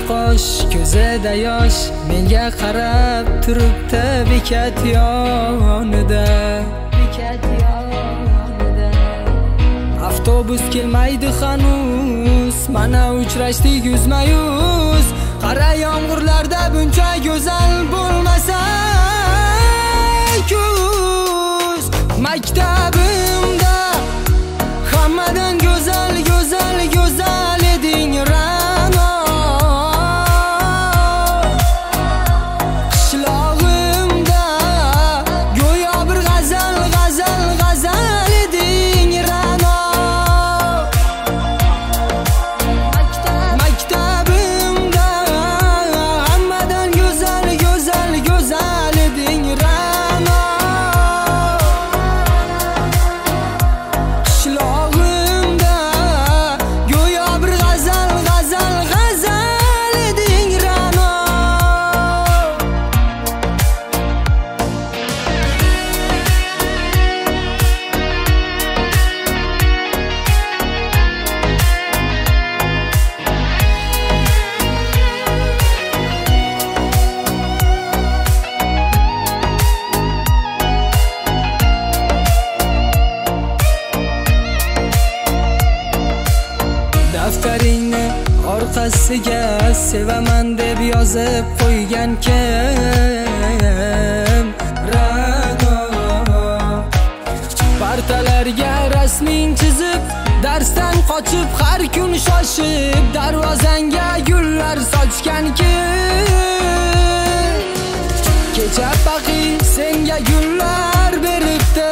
qosh, ko'zida yosh, menga qarab turibdi bekat yonida. Avtobus kelmaydi hanuz, mana uchrashdik yuzma-yuz. Qara yomg'irlarda buncha go'zal bo'lmasa kuz. Maktabimda hammadan go'zal, go'zal, go'zal eding Ra'no. Qishlog'imda go'yo bir g'azal, g'azal, g'azal eding Ra'no. Maktabimda hammadan go'zal, go'zal, go'zal eding Ra'no. Qishlog'imda go'yo bir g'azal, g'azal, g'azal eding Ra'no. Daftaringni orqasiga sevaman deb yozib qo'ygan kim? Ra'no. Partalarga rasming chizib, darsdan qochib har kun shoshib, darvozangga gullar sochgan kim? Kecha paqi senga gullar beribdi